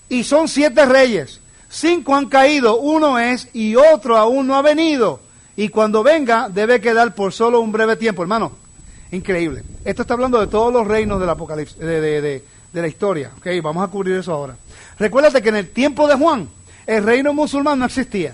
Y son 7 reyes. 5 han caído, uno es y otro aún no ha venido. Y cuando venga debe quedar por solo un breve tiempo. Hermano, increíble. Esto está hablando de todos los reinos del Apocalipsis, de la historia. Okay, vamos a cubrir eso ahora. Recuérdate que en el tiempo de Juan, el reino musulmán no existía.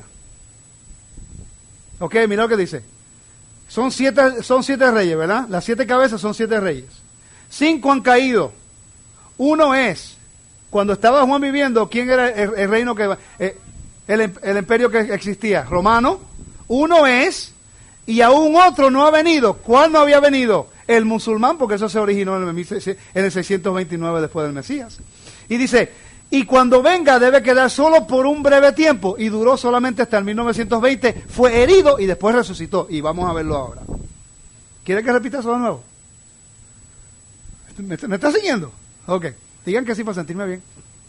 Ok, mira lo que dice. Son siete reyes, ¿verdad? Las 7 cabezas son 7 reyes. 5 han caído. Uno es, cuando estaba Juan viviendo, ¿quién era el reino el imperio que existía? Romano. Uno es, y aún otro no ha venido. ¿Cuál no había venido? El musulmán, porque eso se originó en el 629 después del Mesías. Y dice, y cuando venga debe quedar solo por un breve tiempo, y duró solamente hasta el 1920, fue herido y después resucitó. Y vamos a verlo ahora. ¿Quiere que repita eso de nuevo? ¿Me está siguiendo? Ok, digan que sí para sentirme bien.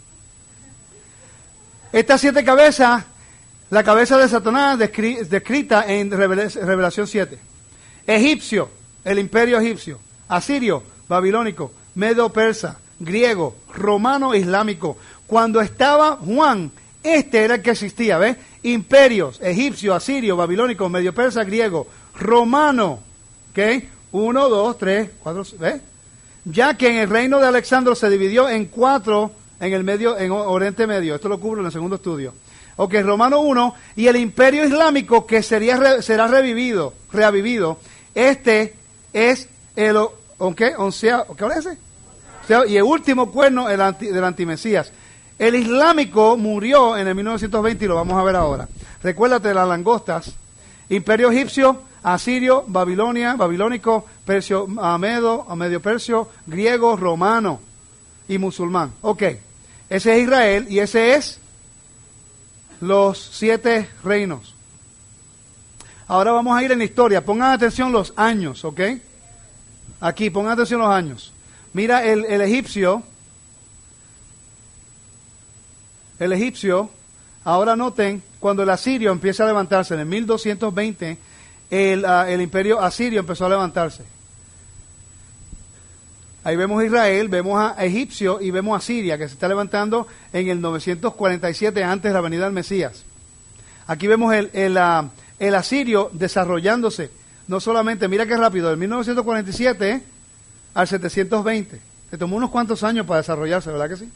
Estas 7 cabezas, la cabeza de Satanás descrita en Revelación 7. Egipcio, el imperio egipcio. Asirio, babilónico. Medo persa, griego, romano, islámico. Cuando estaba Juan, este era el que existía, ¿ves? Imperios, egipcio, asirio, babilónico, medio persa, griego, romano. ¿Ok? 1, 2, 3, 4, ¿ves? Ya que en el reino de Alejandro se dividió en 4 en Oriente Medio. Esto lo cubro en el segundo estudio. Ok, Romano 1, y el imperio islámico que será revivido. Este es el onceavo, ¿qué hora es ese? Y el último cuerno del antimesías. El islámico murió en el 1920 y lo vamos a ver ahora. Recuérdate de las langostas. Imperio egipcio, asirio, babilónico, persio, medio persio, griego, romano y musulmán. Ok, ese es Israel y ese es los 7 reinos. Ahora vamos a ir en la historia. Pongan atención los años, ¿ok? Aquí, pongan atención los años. Mira el egipcio. El egipcio, ahora noten, cuando el asirio empieza a levantarse en el 1220, el imperio asirio empezó a levantarse. Ahí vemos Israel, vemos a egipcio y vemos a Siria, que se está levantando en el 947 antes de la venida del Mesías. Aquí vemos el asirio desarrollándose. No solamente, mira qué rápido, del 1947 al 720. Le tomó unos cuantos años para desarrollarse, ¿verdad que sí?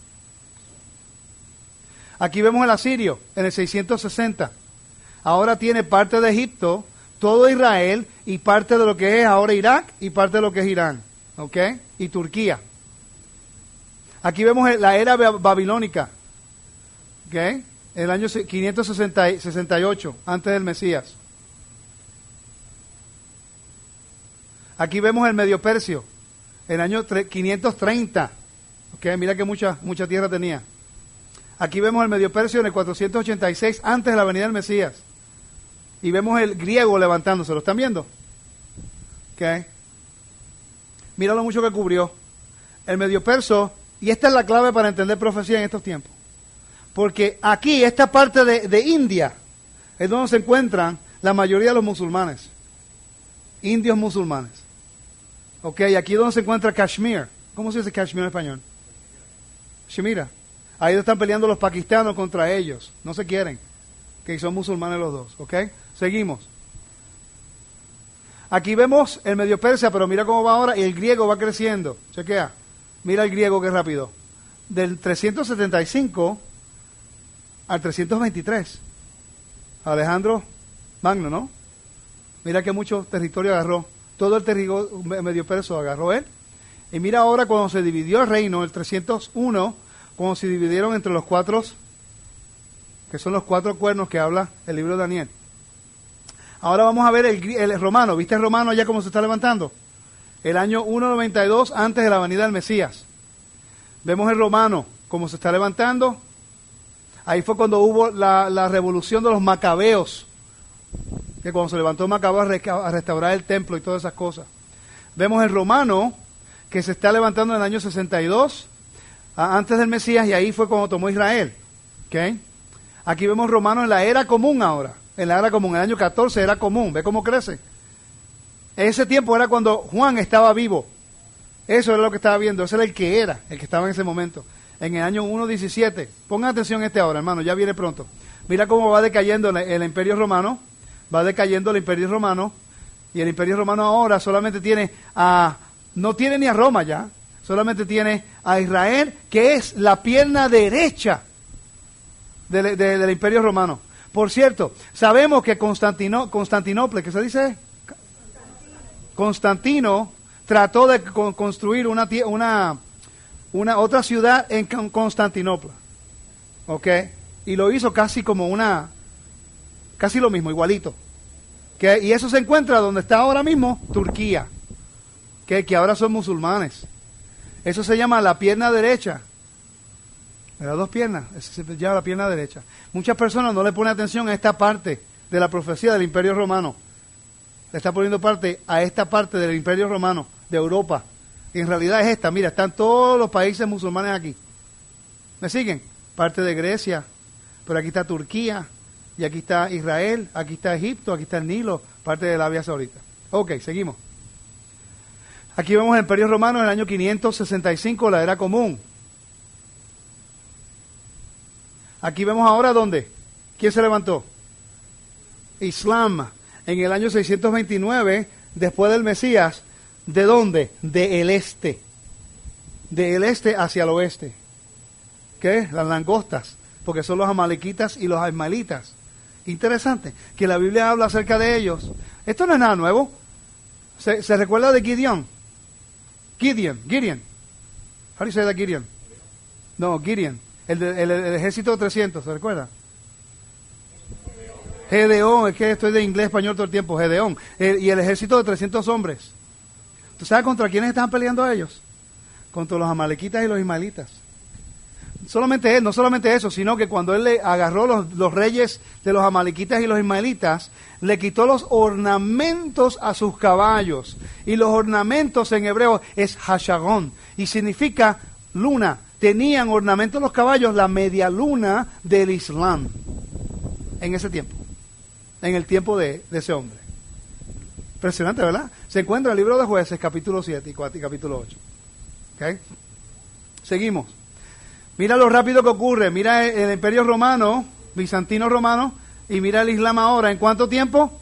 Aquí vemos el asirio en el 660. Ahora tiene parte de Egipto, todo Israel y parte de lo que es ahora Irak y parte de lo que es Irán. ¿Ok? Y Turquía. Aquí vemos la era babilónica. ¿Ok? El año 568, antes del Mesías. Aquí vemos el medio persio, el año 530. ¿Ok? Mira que mucha tierra tenía. Aquí vemos el medio persio en el 486, antes de la venida del Mesías. Y vemos el griego levantándose. ¿Lo están viendo? ¿Ok? Mira lo mucho que cubrió. El medio perso, y esta es la clave para entender profecía en estos tiempos. Porque aquí, esta parte de India, es donde se encuentran la mayoría de los musulmanes. Indios musulmanes. Ok, aquí es donde se encuentra Kashmir. ¿Cómo se dice Kashmir en español? Shemira. Ahí están peleando los pakistanos contra ellos. No se quieren. Que son musulmanes los dos. ¿Ok? Seguimos. Aquí vemos el medio persa, pero mira cómo va ahora y el griego va creciendo. Chequea. Mira el griego que rápido. Del 375 al 323. Alejandro Magno, ¿no? Mira que mucho territorio agarró. Todo el territorio medio persa agarró él. Y mira ahora cuando se dividió el reino, el 301, cuando se dividieron entre los 4, que son los 4 cuernos que habla el libro de Daniel. Ahora vamos a ver el romano. ¿Viste el romano ya cómo se está levantando? El año 192 antes de la venida del Mesías. Vemos el romano cómo se está levantando. Ahí fue cuando hubo la revolución de los macabeos. Que cuando se levantó Macabeo a restaurar el templo y todas esas cosas. Vemos el romano que se está levantando en el año 62 antes del Mesías y ahí fue cuando tomó Israel. ¿Okay? Aquí vemos romanos en la era común ahora. En la era común, el año 14 era común. ¿Ve cómo crece? Ese tiempo era cuando Juan estaba vivo. Eso era lo que estaba viendo. Ese era el que estaba en ese momento. en el año 1:17. Pongan atención a este ahora, hermano, ya viene pronto. Mira cómo va decayendo el Imperio Romano, va decayendo el Imperio Romano, y el Imperio Romano ahora solamente tiene no tiene ni a Roma ya, solamente tiene a Israel, que es la pierna derecha del Imperio Romano. Por cierto, sabemos que Constantinopla, ¿qué se dice? Constantino trató de construir una otra ciudad en Constantinopla, ¿ok? Y lo hizo casi como casi lo mismo, igualito. Y eso se encuentra donde está ahora mismo Turquía, que ahora son musulmanes. Eso se llama la pierna derecha. De las dos piernas, eso se llama la pierna derecha. Muchas personas no le ponen atención a esta parte de la profecía del Imperio Romano. Le está poniendo parte a esta parte del Imperio Romano de Europa. Y en realidad es esta. Mira, están todos los países musulmanes aquí. ¿Me siguen? Parte de Grecia, pero aquí está Turquía, y aquí está Israel, aquí está Egipto, aquí está el Nilo, parte de la Arabia Saudita. Ok, seguimos. Aquí vemos el Imperio Romano en el año 565, la Era Común. Aquí vemos ahora ¿dónde? ¿Quién se levantó? Islam. En el año 629, después del Mesías, ¿de dónde? Del este. Del este hacia el oeste. ¿Qué? Las langostas, porque son los amalequitas y los ismaelitas. Interesante, que la Biblia habla acerca de ellos. Esto no es nada nuevo. ¿Se recuerda de Gideon? Gideon. How do you say that, Gideon? No, Gideon. El ejército de 300, ¿se recuerda? Gedeón, es que estoy de inglés español todo el tiempo, Gedeón. Y el ejército de 300 hombres. ¿Tú sabes contra quiénes estaban peleando ellos? Contra los amalequitas y los ismaelitas. No solamente eso, sino que cuando él le agarró los reyes de los amalequitas y los ismaelitas, le quitó los ornamentos a sus caballos. Y los ornamentos en hebreo es hashagón, y significa luna. Tenían ornamentos los caballos, la media luna del Islam, en ese tiempo, en el tiempo de ese hombre. Impresionante, ¿verdad? Se encuentra en el libro de Jueces, capítulo 7 y capítulo 8. ¿Okay? Seguimos. Mira lo rápido que ocurre. Mira el Imperio Romano, Bizantino Romano, y mira el Islam ahora. ¿En cuánto tiempo?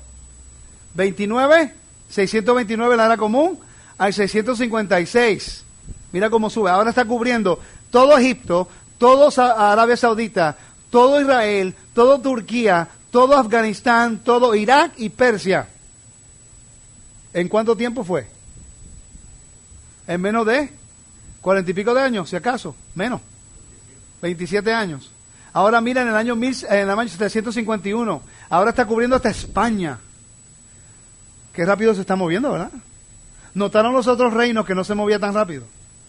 629 la Era Común, al 656. Mira cómo sube. Ahora está cubriendo todo Egipto, todo Arabia Saudita, todo Israel, todo Turquía, todo Afganistán, todo Irak y Persia. ¿En cuánto tiempo fue? En menos de 40 y pico de años, si acaso, menos. 27 años. Ahora mira en el año 751, ahora está cubriendo hasta España. Qué rápido se está moviendo, ¿verdad? ¿Notaron los otros reinos que no se movía tan rápido?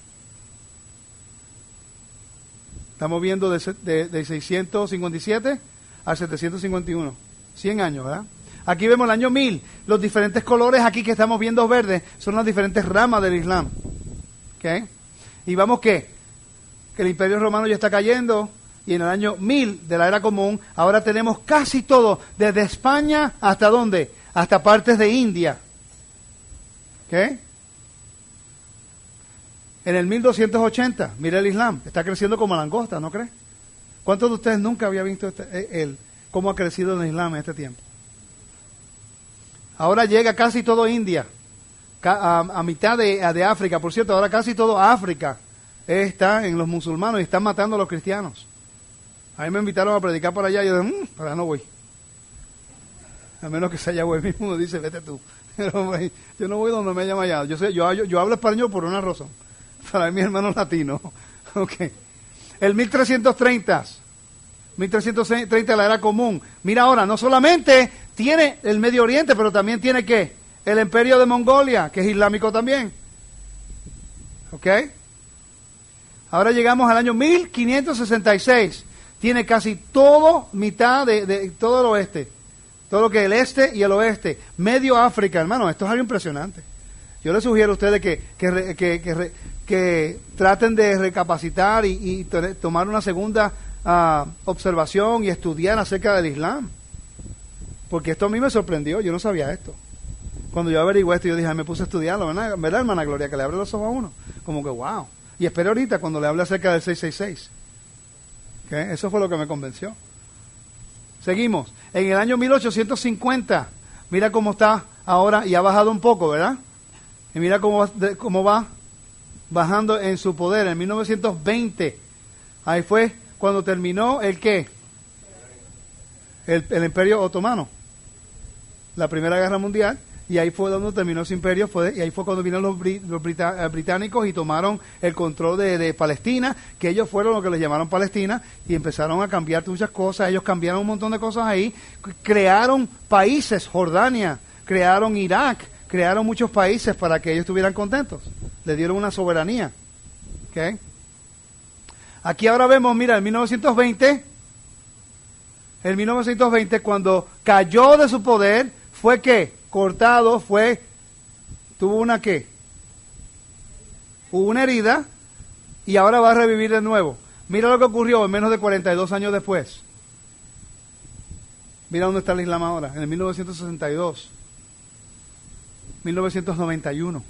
Está moviendo de 657 a 751. 100 años, ¿verdad? Aquí vemos el año 1000. Los diferentes colores aquí que estamos viendo verdes son las diferentes ramas del Islam. ¿Okay? Y vamos que el Imperio Romano ya está cayendo, y en el año 1000 de la Era Común, ahora tenemos casi todo, desde España hasta ¿dónde? Hasta partes de India. ¿Okay? En el 1280, mira el Islam, está creciendo como langosta, ¿no crees? ¿Cuántos de ustedes nunca habían visto cómo ha crecido el Islam en este tiempo? Ahora llega casi todo India, a mitad de África. Por cierto, ahora casi todo África está en los musulmanes y están matando a los cristianos. A mí me invitaron a predicar por allá y yo dije, ahora no voy. A menos que sea Yahweh mismo, dice, vete tú. Yo no voy donde me haya llamado. Yo hablo español por una razón. Para mi hermano latino. Okay. El 1330 la Era Común. Mira ahora, no solamente tiene el Medio Oriente, pero también tiene ¿qué? El Imperio de Mongolia, que es islámico también. ¿Ok? Ahora llegamos al año 1566. Tiene casi todo, mitad de todo el oeste. Todo lo que es el este y el oeste. Medio África, hermano, esto es algo impresionante. Yo les sugiero a ustedes que traten de recapacitar y tomar una segunda observación y estudiar acerca del Islam. Porque esto a mí me sorprendió, yo no sabía esto. Cuando yo averigué esto, yo dije, me puse a estudiarlo, ¿verdad, hermana Gloria? Que le abre los ojos a uno. Como que, wow. Y esperé ahorita cuando le hablé acerca del 666. ¿Okay? Eso fue lo que me convenció. Seguimos. En el año 1850, mira cómo está ahora y ha bajado un poco, ¿verdad? Y mira cómo va bajando en su poder. En 1920, ahí fue cuando terminó el ¿qué? El Imperio Otomano. La Primera Guerra Mundial. Y ahí fue donde terminó su imperio, y ahí fue cuando vinieron los británicos y tomaron el control de Palestina, que ellos fueron los que les llamaron Palestina, y empezaron a cambiar muchas cosas. Ellos cambiaron un montón de cosas ahí, crearon países, Jordania, crearon Irak, crearon muchos países para que ellos estuvieran contentos. Le dieron una soberanía. ¿Okay? Aquí ahora vemos, mira, en 1920, cuando cayó de su poder, fue ¿qué? Cortado, tuvo una ¿qué? Hubo una herida y ahora va a revivir de nuevo. Mira lo que ocurrió en menos de 42 años después. Mira dónde está el Islam ahora, en el 1962, 1991.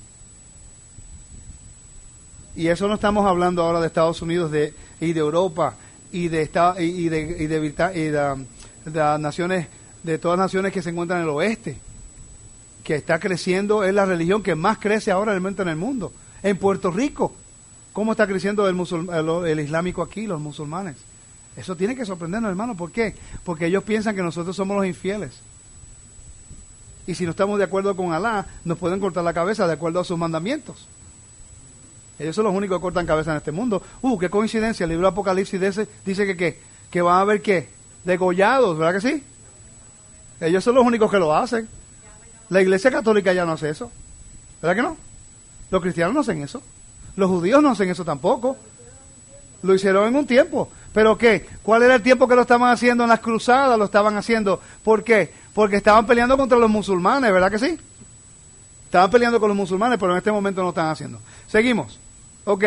Y eso no estamos hablando ahora de Estados Unidos y de Europa y de naciones, de todas las naciones que se encuentran en el oeste, que está creciendo, es la religión que más crece ahora en el mundo. En Puerto Rico, ¿cómo está creciendo el islámico aquí, los musulmanes? Eso tiene que sorprendernos, hermano. ¿Por qué? Porque ellos piensan que nosotros somos los infieles. Y si no estamos de acuerdo con Alá, nos pueden cortar la cabeza de acuerdo a sus mandamientos. Ellos son los únicos que cortan cabeza en este mundo. Qué coincidencia, el libro de Apocalipsis dice que van a haber ¿qué? Degollados, ¿verdad que sí? Ellos son los únicos que lo hacen. La Iglesia Católica ya no hace eso. ¿Verdad que no? Los cristianos no hacen eso. Los judíos no hacen eso tampoco. Lo hicieron en un tiempo. ¿Pero qué? ¿Cuál era el tiempo que lo estaban haciendo? En las cruzadas lo estaban haciendo. ¿Por qué? Porque estaban peleando contra los musulmanes, ¿verdad que sí? Estaban peleando con los musulmanes, pero en este momento no lo están haciendo. Seguimos. Ok.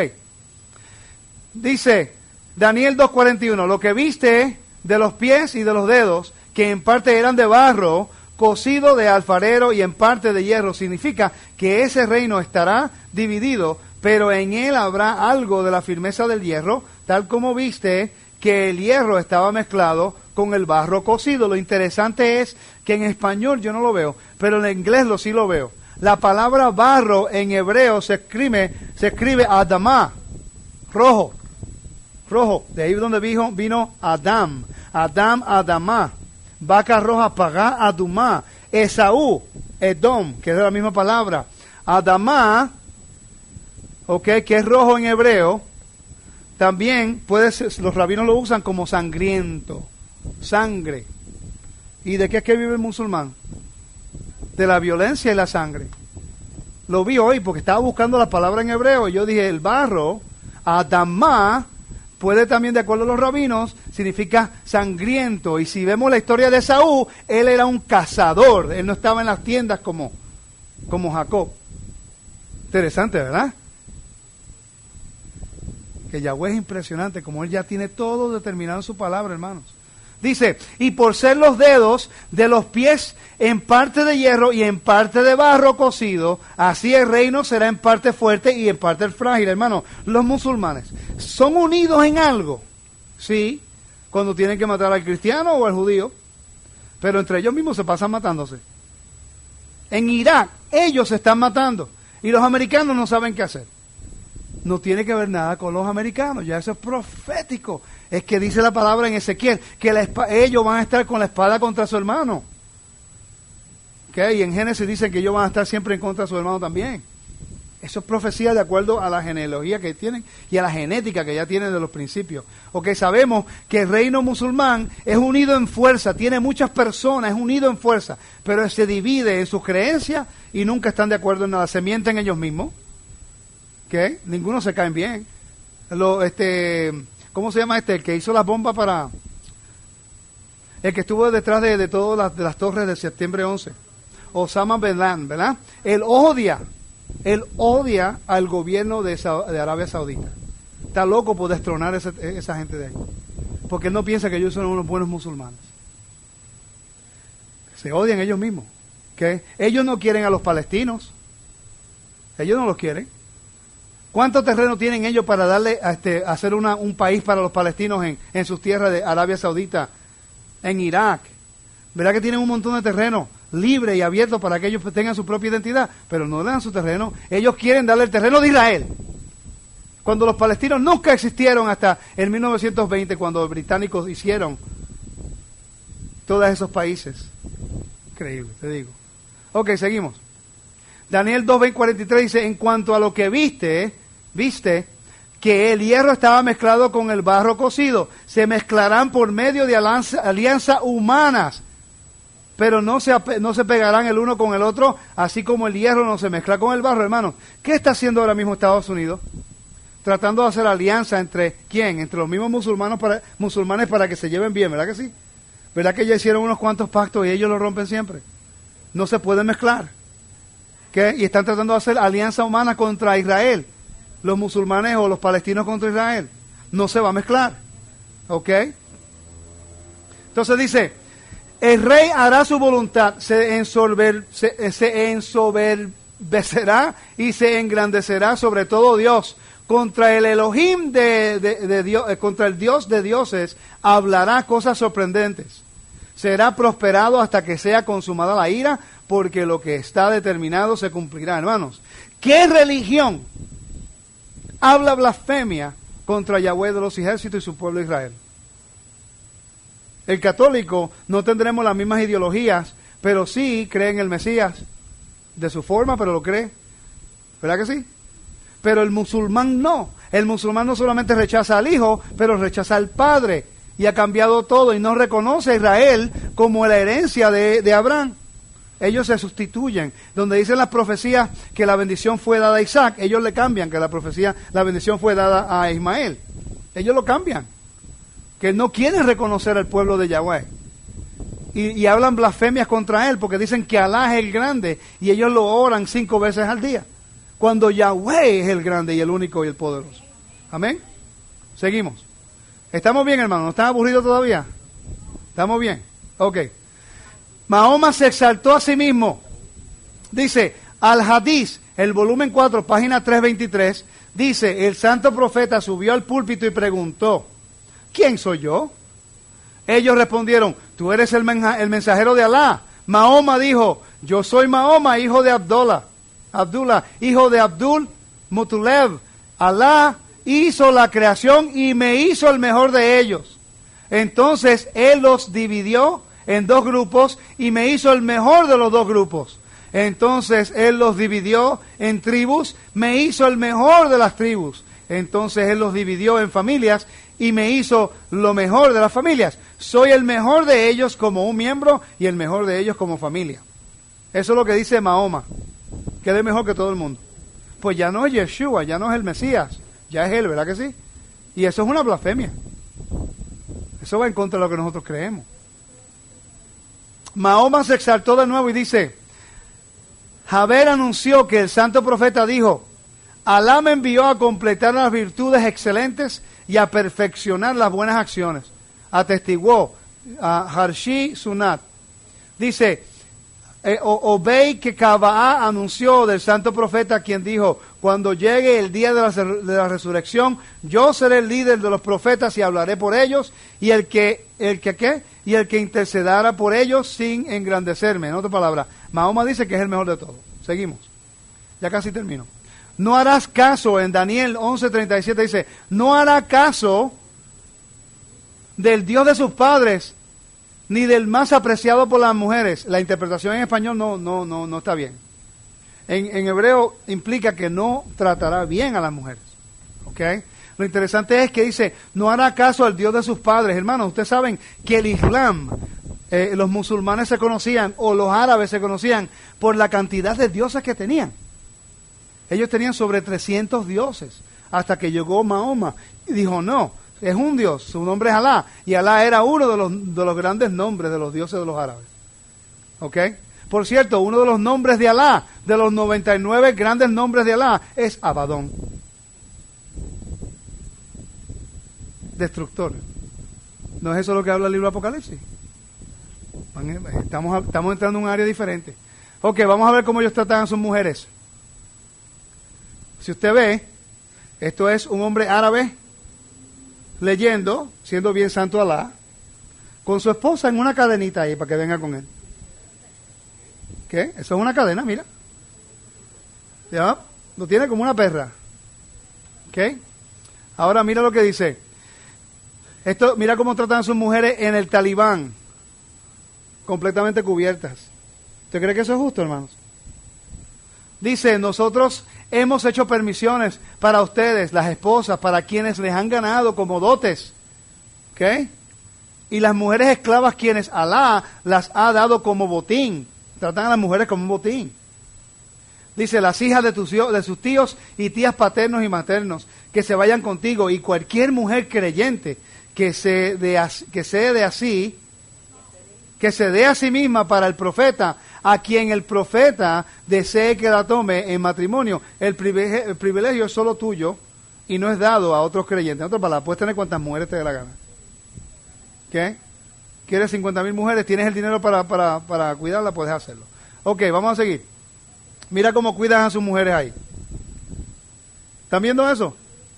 Dice Daniel 2:41, lo que viste de los pies y de los dedos, que en parte eran de barro, cocido de alfarero y en parte de hierro, significa que ese reino estará dividido, pero en él habrá algo de la firmeza del hierro, tal como viste que el hierro estaba mezclado con el barro cocido. Lo interesante es que en español yo no lo veo, pero en inglés sí lo veo. La palabra barro en hebreo se escribe Adamá, rojo, de ahí donde vino Adam, Adamá. Vaca roja, Pagá, Adumá. Esaú, Edom, que es la misma palabra. Adamá, que es rojo en hebreo, también los rabinos lo usan como sangriento, sangre. ¿Y de qué es que vive el musulmán? De la violencia y la sangre. Lo vi hoy porque estaba buscando la palabra en hebreo y yo dije, el barro, Adamá, puede también, de acuerdo a los rabinos, significa sangriento. Y si vemos la historia de Esaú, él era un cazador. Él no estaba en las tiendas como Jacob. Interesante, ¿verdad? Que Yahweh es impresionante, como él ya tiene todo determinado en su palabra, hermanos. Dice, y por ser los dedos de los pies en parte de hierro y en parte de barro cocido, así el reino será en parte fuerte y en parte frágil. Hermano, los musulmanes son unidos en algo, sí, cuando tienen que matar al cristiano o al judío, pero entre ellos mismos se pasan matándose. En Irak, ellos se están matando y los americanos no saben qué hacer. No tiene que ver nada con los americanos, ya eso es profético. Es que dice la palabra en Ezequiel que ellos van a estar con la espada contra su hermano. ¿Okay? Y en Génesis dicen que ellos van a estar siempre en contra de su hermano también. Eso es profecía de acuerdo a la genealogía que tienen y a la genética que ya tienen de los principios. Sabemos que el reino musulmán es unido en fuerza, tiene muchas personas, es unido en fuerza, pero se divide en sus creencias y nunca están de acuerdo en nada, se mienten ellos mismos. ¿Okay? Ninguno se caen bien. ¿Cómo se llama el que hizo las bombas el que estuvo detrás de todas las torres de septiembre 11? Osama Bin Laden, ¿verdad? Él odia al gobierno de Arabia Saudita. Está loco por destronar esa gente de ahí. Porque él no piensa que ellos son unos buenos musulmanes. Se odian ellos mismos. ¿Okay? Ellos no quieren a los palestinos. Ellos no los quieren. ¿Cuánto terreno tienen ellos para darle hacer un país para los palestinos en sus tierras de Arabia Saudita, en Irak? ¿Verdad que tienen un montón de terreno libre y abierto para que ellos tengan su propia identidad? Pero no le dan su terreno. Ellos quieren darle el terreno de Israel. Cuando los palestinos nunca existieron hasta en 1920, cuando los británicos hicieron todos esos países. Increíble, te digo. Ok, seguimos. Daniel 2:43 dice, en cuanto a lo que viste que el hierro estaba mezclado con el barro cocido, se mezclarán por medio de alianzas humanas, pero no se pegarán el uno con el otro, así como el hierro no se mezcla con el barro, hermanos. ¿Qué está haciendo ahora mismo Estados Unidos? Tratando de hacer alianza entre, ¿quién? Entre los mismos musulmanes para que se lleven bien, ¿verdad que sí? ¿Verdad que ya hicieron unos cuantos pactos y ellos lo rompen siempre? No se pueden mezclar. ¿Qué? Y están tratando de hacer alianza humana contra Israel. Los musulmanes o los palestinos contra Israel. No se va a mezclar. ¿Ok? Entonces dice, el rey hará su voluntad, se ensoberbecerá y se engrandecerá sobre todo Dios. Contra el Elohim de Dios, contra el Dios de dioses, hablará cosas sorprendentes. Será prosperado hasta que sea consumada la ira, porque lo que está determinado se cumplirá. Hermanos, ¿qué religión habla blasfemia contra Yahweh de los ejércitos y su pueblo Israel? El católico no tendremos las mismas ideologías, pero sí cree en el Mesías. De su forma, pero lo cree. ¿Verdad que sí? Pero el musulmán no. El musulmán no solamente rechaza al Hijo, pero rechaza al Padre. Y ha cambiado todo y no reconoce a Israel como la herencia de Abraham. Ellos se sustituyen. Donde dicen las profecías que la bendición fue dada a Isaac, ellos le cambian que la bendición fue dada a Ismael. Ellos lo cambian. Que no quieren reconocer al pueblo de Yahweh. Y hablan blasfemias contra él porque dicen que Alá es el grande y ellos lo oran 5 veces al día. Cuando Yahweh es el grande y el único y el poderoso. Amén. Seguimos. ¿Estamos bien, hermano? ¿No están aburridos todavía? ¿Estamos bien? Ok. Mahoma se exaltó a sí mismo. Dice, Al-Hadís, el volumen 4, página 323, dice, el santo profeta subió al púlpito y preguntó, ¿quién soy yo? Ellos respondieron, tú eres el mensajero de Alá. Mahoma dijo, yo soy Mahoma, hijo de Abdullah, hijo de Abdul Muttalib. Alá hizo la creación y me hizo el mejor de ellos. Entonces él los dividió en 2 grupos y me hizo el mejor de los 2 grupos. Entonces él los dividió en tribus, me hizo el mejor de las tribus. Entonces él los dividió en familias y me hizo lo mejor de las familias. Soy el mejor de ellos como un miembro y el mejor de ellos como familia. Eso es lo que dice Mahoma. Quede mejor que todo el mundo. Pues ya no es Yeshua, ya no es el Mesías, ya es él, ¿verdad que sí? Y eso es una blasfemia. Eso va en contra de lo que nosotros creemos. Mahoma se exaltó de nuevo y dice, Jaber anunció que el santo profeta dijo, Alá me envió a completar las virtudes excelentes y a perfeccionar las buenas acciones. Atestiguó a Harshi Sunat. Dice, Obey que Kabaá anunció del santo profeta quien dijo, cuando llegue el día de la resurrección, yo seré el líder de los profetas y hablaré por ellos, y el que intercederá por ellos sin engrandecerme. En otras palabras, Mahoma dice que es el mejor de todos. Seguimos. Ya casi termino. No harás caso, en Daniel 11:37 dice, no hará caso del Dios de sus padres, ni del más apreciado por las mujeres. La interpretación en español no está bien. En hebreo implica que no tratará bien a las mujeres. ¿Ok? Lo interesante es que dice, no hará caso al Dios de sus padres. Hermanos, ustedes saben que el Islam, los musulmanes se conocían, o los árabes se conocían, por la cantidad de dioses que tenían. Ellos tenían sobre 300 dioses, hasta que llegó Mahoma y dijo, no, es un Dios, su nombre es Alá, y Alá era uno de los grandes nombres de los dioses de los árabes. ¿Ok? Por cierto, uno de los nombres de Alá, de los 99 grandes nombres de Alá, es Abadón. Destructor. ¿No es eso lo que habla el libro de Apocalipsis? Estamos entrando en un área diferente. Ok, vamos a ver cómo ellos tratan a sus mujeres. Si usted ve, Esto es un hombre árabe leyendo, siendo bien santo Alá, con su esposa en una cadenita ahí para que venga con él. ¿Qué? Eso es una cadena, mira. Ya, lo tiene como una perra. ¿Ok? Ahora mira lo que dice. Esto, mira cómo tratan a sus mujeres en el Talibán, completamente cubiertas. ¿Usted cree que eso es justo, hermanos? Dice, nosotros hemos hecho permisiones para ustedes, las esposas, para quienes les han ganado como dotes. ¿Ok? Y las mujeres esclavas quienes Alá las ha dado como botín. Tratan a las mujeres como un botín. Dice, las hijas de sus tíos y tías paternos y maternos, que se vayan contigo, y cualquier mujer creyente que se dé a sí misma para el profeta, a quien el profeta desee que la tome en matrimonio. El privilegio es solo tuyo y no es dado a otros creyentes. En otras palabras, puedes tener cuantas mujeres te dé la gana. ¿Qué? ¿Quieres 50,000 mujeres? ¿Tienes el dinero para cuidarla? Puedes hacerlo. Ok, vamos a seguir. Mira cómo cuidan a sus mujeres ahí. ¿Están viendo eso?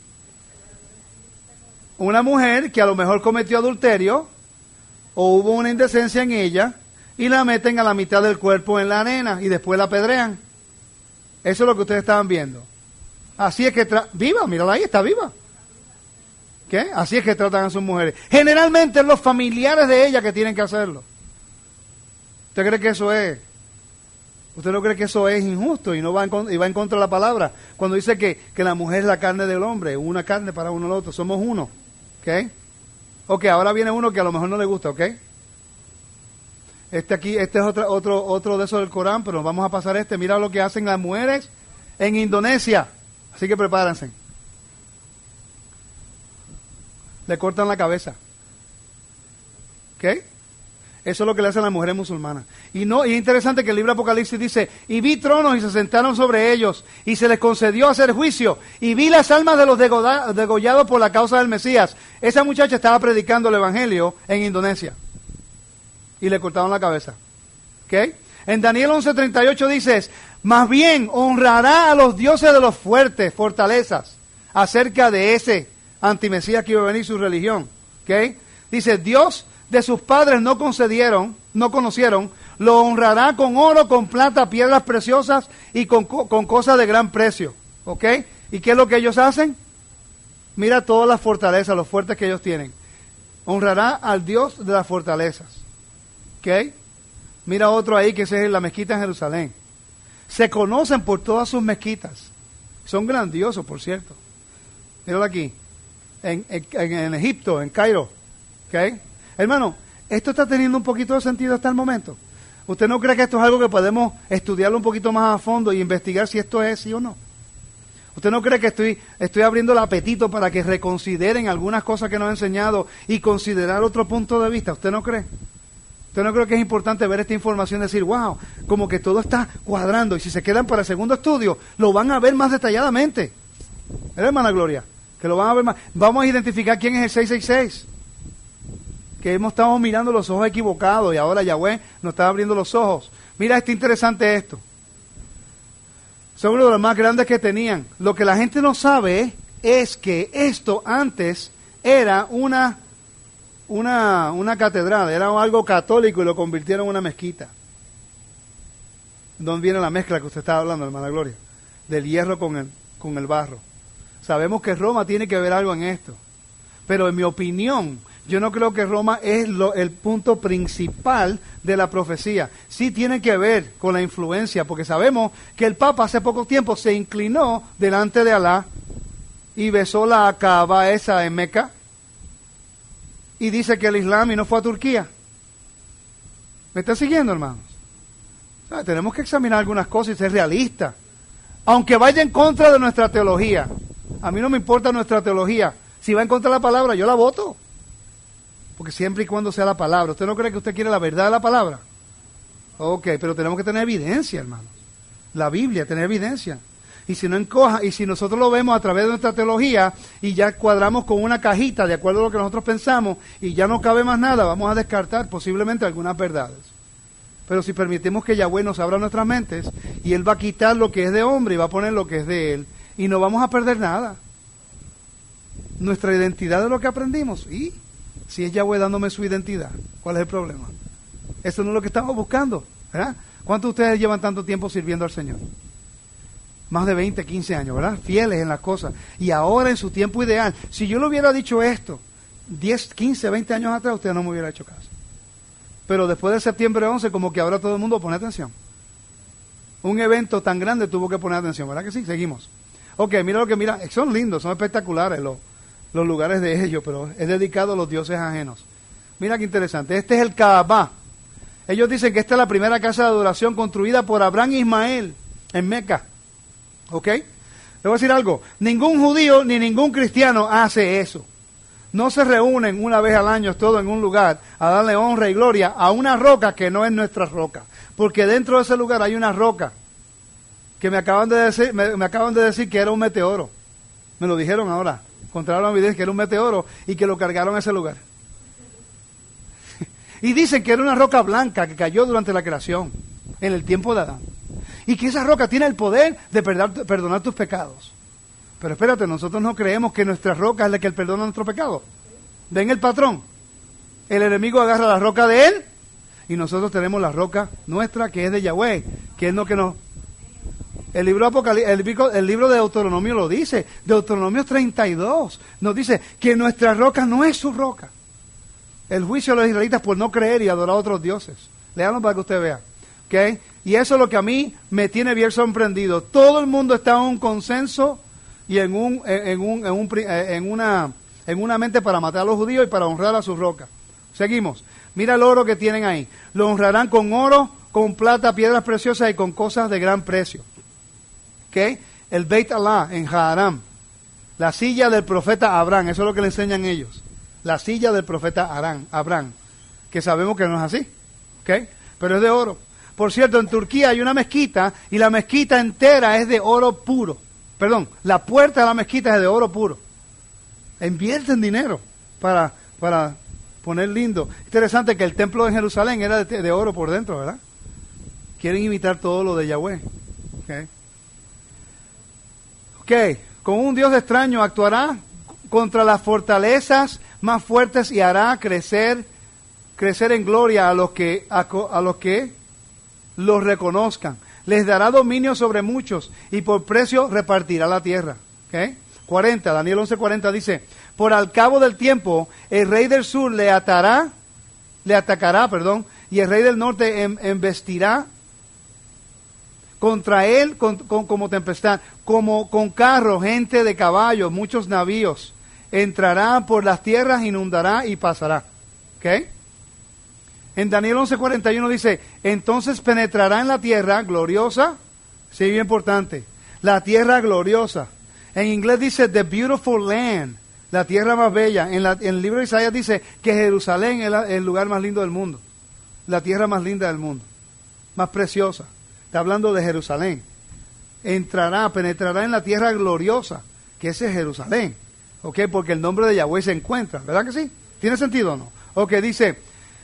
Una mujer que a lo mejor cometió adulterio o hubo una indecencia en ella y la meten a la mitad del cuerpo en la arena y después la apedrean. Eso es lo que ustedes estaban viendo. Así es que viva, mírala ahí, está viva. ¿Qué? Así es que tratan a sus mujeres. Generalmente es los familiares de ella que tienen que hacerlo. ¿Usted cree que eso es? ¿Usted no cree que eso es injusto y no va en contra de la palabra? Cuando dice que la mujer es la carne del hombre, una carne para uno al otro, somos uno. ¿Ok? Ok, ahora viene uno que a lo mejor no le gusta, ¿ok? Este es otro de esos del Corán, pero vamos a pasar este. Mira lo que hacen las mujeres en Indonesia. Así que prepárense. Le cortan la cabeza. ¿Ok? Eso es lo que le hacen las mujeres musulmanas. Y es interesante que el libro de Apocalipsis dice, y vi tronos y se sentaron sobre ellos, y se les concedió hacer juicio, y vi las almas de los degollados por la causa del Mesías. Esa muchacha estaba predicando el Evangelio en Indonesia. Y le cortaron la cabeza. ¿Ok? En Daniel 11:38 dice, más bien honrará a los dioses de los fuertes, fortalezas, acerca de ese antimesías que iba a venir su religión. ¿Ok? Dice, Dios de sus padres no conocieron, lo honrará con oro, con plata, piedras preciosas y con cosas de gran precio. ¿Ok? ¿Y qué es lo que ellos hacen? Mira todas las fortalezas, los fuertes que ellos tienen. Honrará al Dios de las fortalezas. ¿Ok? Mira otro ahí que es la mezquita en Jerusalén. Se conocen por todas sus mezquitas. Son grandiosos, por cierto. Míralo aquí. En Egipto, en Cairo. ¿Ok? Hermano, esto está teniendo un poquito de sentido hasta el momento. ¿Usted no cree que esto es algo que podemos estudiarlo un poquito más a fondo y investigar si esto es sí o no? ¿Usted no cree que estoy abriendo el apetito para que reconsideren algunas cosas que nos ha enseñado y considerar otro punto de vista? ¿Usted no cree? ¿Usted no cree que es importante ver esta información y decir, wow, como que todo está cuadrando? Y si se quedan para el segundo estudio, lo van a ver más detalladamente. ¿Verdad, hermana Gloria? Que lo van a ver más. Vamos a identificar quién es el 666. Que estamos mirando los ojos equivocados y ahora Yahweh nos está abriendo los ojos. Mira, está interesante esto. Son uno de los más grandes que tenían. Lo que la gente no sabe es que esto antes era una catedral, era algo católico y lo convirtieron en una mezquita. ¿Dónde viene la mezcla que usted estaba hablando, hermana Gloria? Del hierro con el barro. Sabemos que Roma tiene que ver algo en esto. Pero en mi opinión, yo no creo que Roma es el punto principal de la profecía. Sí tiene que ver con la influencia, porque sabemos que el Papa hace poco tiempo se inclinó delante de Alá y besó la Kaaba esa en Meca y dice que el Islam y no fue a Turquía. ¿Me está siguiendo, hermanos? Tenemos que examinar algunas cosas y ser realistas. Aunque vaya en contra de nuestra teología. A mí no me importa nuestra teología. Si va en contra de la palabra, yo la voto. Porque siempre y cuando sea la palabra. ¿Usted no cree que usted quiere la verdad de la palabra? Ok, pero tenemos que tener evidencia, hermanos. La Biblia, tener evidencia. Y si no encoja, y si nosotros lo vemos a través de nuestra teología y ya cuadramos con una cajita de acuerdo a lo que nosotros pensamos y ya no cabe más nada, vamos a descartar posiblemente algunas verdades. Pero si permitimos que Yahweh nos abra nuestras mentes y Él va a quitar lo que es de hombre y va a poner lo que es de Él y no vamos a perder nada. nuestra identidad de lo que aprendimos. Y si es Yahweh dándome su identidad, ¿cuál es el problema? Eso no es lo que estamos buscando, ¿verdad? ¿Cuántos de ustedes llevan tanto tiempo sirviendo al Señor? Más de 20, 15 años, ¿verdad? Fieles en las cosas. Y ahora en su tiempo ideal, si yo le hubiera dicho esto 10, 15, 20 años atrás, usted no me hubiera hecho caso. Pero después de septiembre 11, como que ahora todo el mundo pone atención. Un evento tan grande tuvo que poner atención, ¿verdad que sí? Seguimos. Ok, mira, son lindos, son espectaculares los lugares de ellos, pero es dedicado a los dioses ajenos. Mira qué interesante. Este es el Kaabá. Ellos dicen que esta es la primera casa de adoración construida por Abraham e Ismael en Meca. ¿Ok? Le voy a decir algo. Ningún judío ni ningún cristiano hace eso. No se reúnen una vez al año todos en un lugar a darle honra y gloria a una roca que no es nuestra roca. Porque dentro de ese lugar hay una roca que me acaban de decir que era un meteoro. Me lo dijeron ahora. Encontraron evidencia que era un meteoro y que lo cargaron a ese lugar. Y dicen que era una roca blanca que cayó durante la creación, en el tiempo de Adán. Y que esa roca tiene el poder de perdonar tus pecados. Pero espérate, nosotros no creemos que nuestra roca es la que perdona nuestro pecado. ¿Ven el patrón? El enemigo agarra la roca de él y nosotros tenemos la roca nuestra que es de Yahweh, que es lo que nos... El libro de Deuteronomio lo dice. Deuteronomio 32 nos dice que nuestra roca no es su roca. El juicio de los israelitas por no creer y adorar a otros dioses. Léanlo para que usted vea. ¿Okay? Y eso es lo que a mí me tiene bien sorprendido. Todo el mundo está en un consenso y en una mente para matar a los judíos y para honrar a su roca. Seguimos. Mira el oro que tienen ahí. Lo honrarán con oro, con plata, piedras preciosas y con cosas de gran precio. ¿Okay? El Beit Allah en Haram. La silla del profeta Abraham. Eso es lo que le enseñan ellos. La silla del profeta Abraham. Que sabemos que no es así. ¿Okay? Pero es de oro. Por cierto, en Turquía hay una mezquita y la mezquita entera es de oro puro. Perdón, la puerta de la mezquita es de oro puro. Invierten dinero para poner lindo. Interesante que el templo de Jerusalén era de oro por dentro, ¿verdad? Quieren imitar todo lo de Yahweh. Ok, con un Dios extraño actuará contra las fortalezas más fuertes y hará crecer en gloria a los que los reconozcan. Les dará dominio sobre muchos y por precio repartirá la tierra. ¿Okay? 40, Daniel 11:40 dice, por al cabo del tiempo el rey del sur le atacará, y el rey del norte embestirá contra él como tempestad, como con carros, gente de caballos, muchos navíos. Entrará por las tierras, inundará y pasará. ¿Ok? En Daniel 11:41 dice, entonces penetrará en la tierra gloriosa, sí, bien importante, la tierra gloriosa. En inglés dice, the beautiful land, la tierra más bella. En el libro de Isaías dice que Jerusalén es el lugar más lindo del mundo, la tierra más linda del mundo, más preciosa. Está hablando de Jerusalén. Penetrará en la tierra gloriosa, que ese es Jerusalén. ¿Ok? Porque el nombre de Yahweh se encuentra, ¿verdad que sí? ¿Tiene sentido o no? Ok, dice,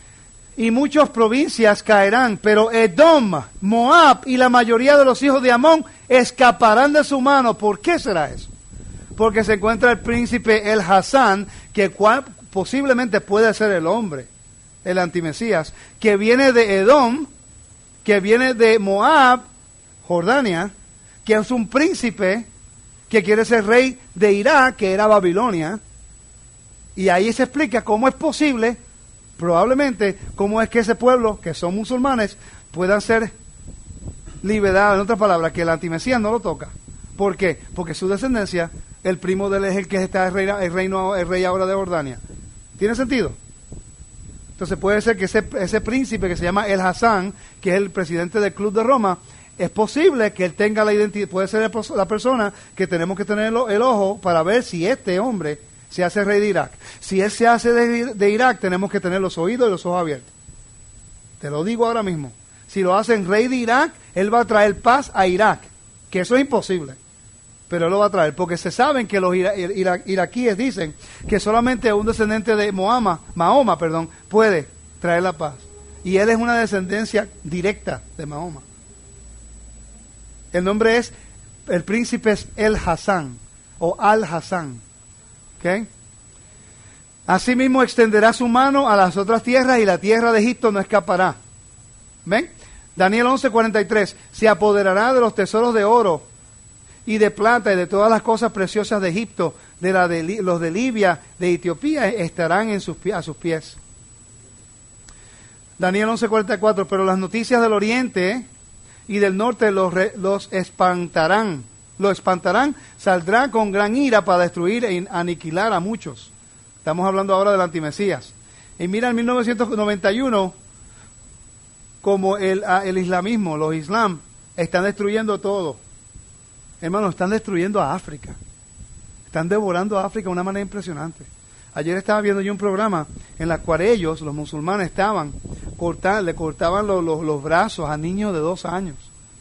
y muchas provincias caerán, pero Edom, Moab y la mayoría de los hijos de Amón escaparán de su mano. ¿Por qué será eso? Porque se encuentra el príncipe El Hasán, que posiblemente puede ser el hombre, el antimesías, que viene de Edom, que viene de Moab, Jordania, que es un príncipe que quiere ser rey de Irak, que era Babilonia. Y ahí se explica cómo es posible, probablemente, cómo es que ese pueblo, que son musulmanes, puedan ser liberados. En otras palabras, que el antimesías no lo toca. ¿Por qué? Porque su descendencia, el primo de él es el que está el rey ahora de Jordania. ¿Tiene sentido? Entonces puede ser que ese príncipe que se llama El Hasán, que es el presidente del Club de Roma, es posible que él tenga la identidad, puede ser la persona que tenemos que tener el ojo para ver si este hombre se hace rey de Irak. Si él se hace de Irak, tenemos que tener los oídos y los ojos abiertos. Te lo digo ahora mismo. Si lo hacen rey de Irak, él va a traer paz a Irak, que eso es imposible. Pero él lo va a traer, porque se saben que los iraquíes dicen que solamente un descendiente de Mahoma, puede traer la paz. Y él es una descendencia directa de Mahoma. El nombre es, el príncipe es El Hasán, o Al Hasán. ¿Ok? Asimismo extenderá su mano a las otras tierras y la tierra de Egipto no escapará. ¿Ven? Daniel 11:43. Se apoderará de los tesoros de oro y de plata y de todas las cosas preciosas de Egipto, los de Libia, de Etiopía, estarán a sus pies. Daniel 11:44. Pero las noticias del oriente y del norte los espantarán. Lo espantarán, saldrá con gran ira para destruir e aniquilar a muchos. Estamos hablando ahora del antimesías. Y mira, en 1991, como el islamismo, los islam, están destruyendo todo. Hermanos, están destruyendo a África. Están devorando a África de una manera impresionante. Ayer estaba viendo yo un programa en la cual ellos, los musulmanes, le cortaban los brazos a niños de 2 años.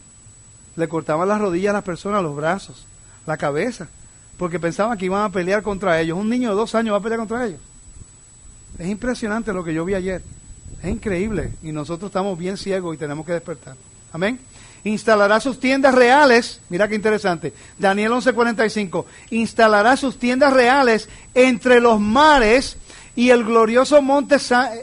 Le cortaban las rodillas a las personas, los brazos, la cabeza, porque pensaban que iban a pelear contra ellos. Un niño de 2 años va a pelear contra ellos. Es impresionante lo que yo vi ayer. Es increíble. Y nosotros estamos bien ciegos y tenemos que despertar. Amén. Instalará sus tiendas reales. Mira qué interesante. Daniel 11:45. Instalará sus tiendas reales entre los mares y el glorioso monte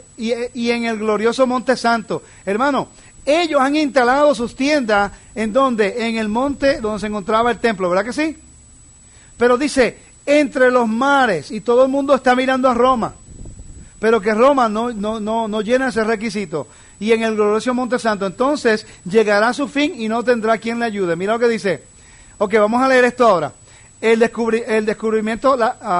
y en el glorioso monte santo. Hermano, ellos han instalado sus tiendas en donde, en el monte donde se encontraba el templo, ¿verdad que sí? Pero dice, entre los mares, y todo el mundo está mirando a Roma, pero que Roma no llena ese requisito. Y en el glorioso monte santo, entonces llegará a su fin y no tendrá quien le ayude. Mira lo que dice. Ok, vamos a leer esto ahora. Descubriendo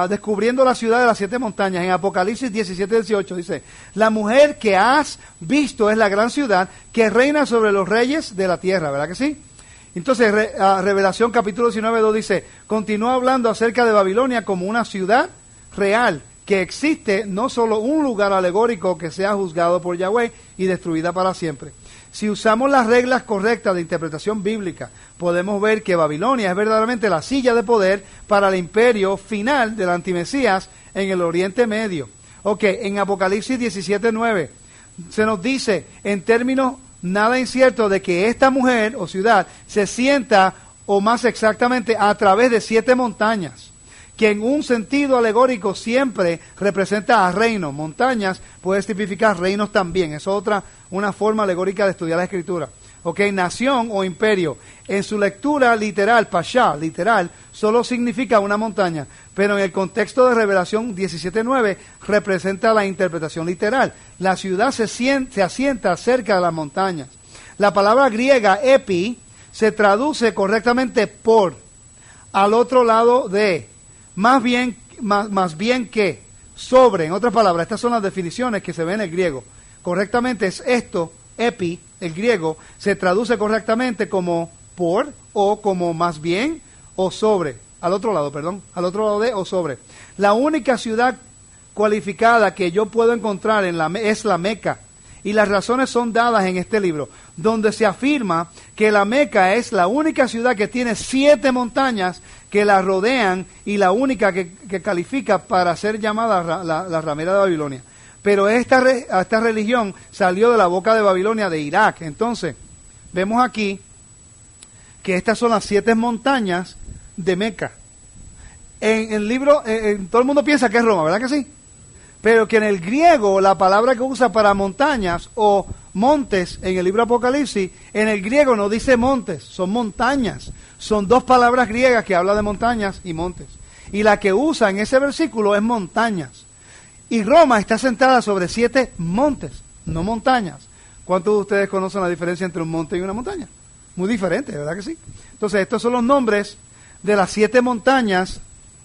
la ciudad de las 7 montañas. En Apocalipsis 17:18 dice, la mujer que has visto es la gran ciudad que reina sobre los reyes de la tierra, ¿verdad que sí? Entonces, Revelación capítulo 19:2 dice, continúa hablando acerca de Babilonia como una ciudad real, que existe no solo un lugar alegórico que sea juzgado por Yahweh y destruida para siempre. Si usamos las reglas correctas de interpretación bíblica, podemos ver que Babilonia es verdaderamente la silla de poder para el imperio final del antimesías en el Oriente Medio. Ok, en Apocalipsis 17:9 se nos dice, en términos nada inciertos, de que esta mujer o ciudad se sienta, o más exactamente, a través de 7 montañas, que en un sentido alegórico siempre representa a reinos. Montañas puede tipificar reinos también. Es una forma alegórica de estudiar la Escritura. Ok, nación o imperio. En su lectura literal, Pasha, literal, solo significa una montaña. Pero en el contexto de Revelación 17:9 representa la interpretación literal. La ciudad se asienta cerca de las montañas. La palabra griega epi se traduce correctamente por, al otro lado de, más bien que, sobre. En otras palabras, estas son las definiciones que se ven en el griego. Correctamente es esto, epi, el griego, se traduce correctamente como por, o como más bien, o sobre. Al otro lado de, o sobre. La única ciudad cualificada que yo puedo encontrar es la Meca. Y las razones son dadas en este libro, donde se afirma que la Meca es la única ciudad que tiene 7 montañas que la rodean y la única que califica para ser llamada la ramera de Babilonia. Pero esta religión salió de la boca de Babilonia, de Irak. Entonces, vemos aquí que estas son las 7 montañas de Meca. En el libro, todo el mundo piensa que es Roma, ¿verdad que sí? Pero que en el griego, la palabra que usa para montañas o montes en el libro Apocalipsis, en el griego no dice montes, son montañas. Son 2 palabras griegas que hablan de montañas y montes. Y la que usa en ese versículo es montañas. Y Roma está sentada sobre 7 montes, no montañas. ¿Cuántos de ustedes conocen la diferencia entre un monte y una montaña? Muy diferente, ¿verdad que sí? Entonces, estos son los nombres de las 7 montañas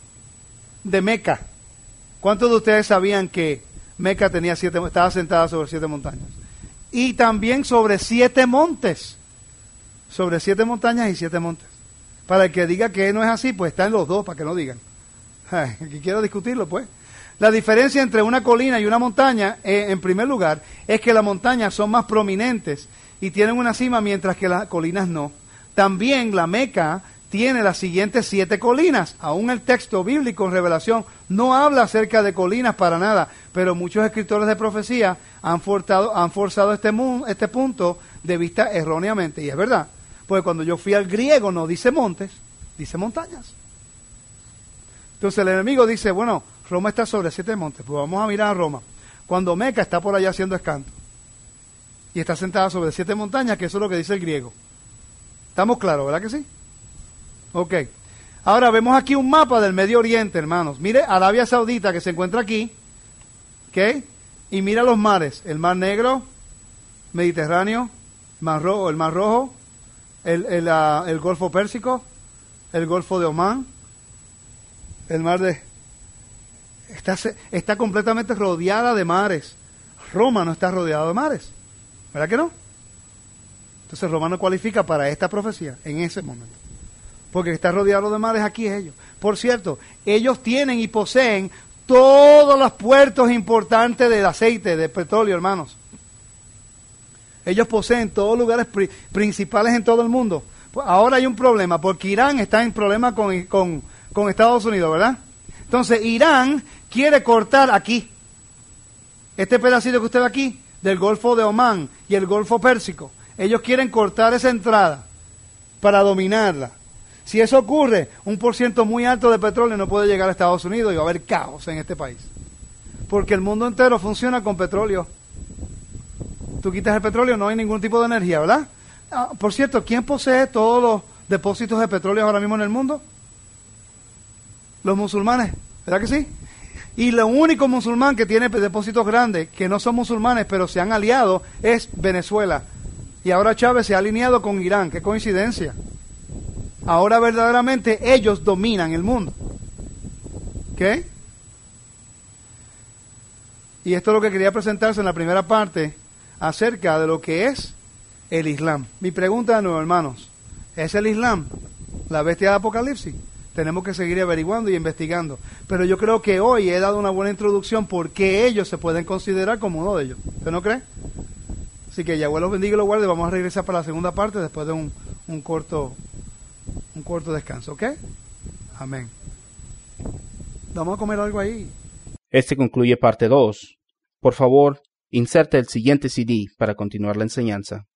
de Meca. ¿Cuántos de ustedes sabían que Meca estaba sentada sobre 7 montañas? Y también sobre 7 montes. Sobre 7 montañas y 7 montes. Para el que diga que no es así, pues está en los 2, para que no digan. Aquí quiero discutirlo, pues. La diferencia entre una colina y una montaña, en primer lugar, es que las montañas son más prominentes y tienen una cima, mientras que las colinas no. También la Meca tiene las siguientes 7 colinas. Aún el texto bíblico en Revelación no habla acerca de colinas para nada, pero muchos escritores de profecía han forzado este punto de vista erróneamente. Y es verdad, porque cuando yo fui al griego no dice montes, dice montañas. Entonces el enemigo dice, bueno, Roma está sobre 7 montes, pues vamos a mirar a Roma. Cuando Meca está por allá haciendo escanto. Y está sentada sobre 7 montañas, que eso es lo que dice el griego. ¿Estamos claros, verdad que sí? Ok. Ahora vemos aquí un mapa del Medio Oriente, hermanos. Mire Arabia Saudita, que se encuentra aquí. ¿Ok? Y mira los mares. El Mar Negro, Mediterráneo, el Mar Rojo, el Golfo Pérsico, el Golfo de Omán, el Mar de... Está completamente rodeada de mares. Roma no está rodeada de mares. ¿Verdad que no? Entonces Roma no cualifica para esta profecía en ese momento. Porque está rodeado de mares aquí ellos. Por cierto, ellos tienen y poseen todos los puertos importantes del aceite, del petróleo, hermanos. Ellos poseen todos los lugares principales en todo el mundo. Pues ahora hay un problema, porque Irán está en problema con Estados Unidos, ¿verdad? Entonces Irán quiere cortar aquí, este pedacito que usted ve aquí, del Golfo de Omán y el Golfo Pérsico. Ellos quieren cortar esa entrada para dominarla. Si eso ocurre, un % muy alto de petróleo no puede llegar a Estados Unidos y va a haber caos en este país. Porque el mundo entero funciona con petróleo. Tú quitas el petróleo, no hay ningún tipo de energía, ¿verdad? Por cierto, ¿quién posee todos los depósitos de petróleo ahora mismo en el mundo? Los musulmanes, ¿verdad que sí? Y lo único musulmán que tiene depósitos grandes, que no son musulmanes, pero se han aliado, es Venezuela. Y ahora Chávez se ha alineado con Irán. ¡Qué coincidencia! Ahora verdaderamente ellos dominan el mundo. ¿Ok? Y esto es lo que quería presentarse en la primera parte acerca de lo que es el Islam. Mi pregunta de nuevo, hermanos, ¿es el Islam la bestia de Apocalipsis? Tenemos que seguir averiguando y investigando. Pero yo creo que hoy he dado una buena introducción porque ellos se pueden considerar como uno de ellos. ¿Usted no cree? Así que Yahweh los bendiga y los guarde. Vamos a regresar para la segunda parte después de un corto descanso, ¿ok? Amén. Vamos a comer algo ahí. Este concluye parte 2. Por favor, inserte el siguiente CD para continuar la enseñanza.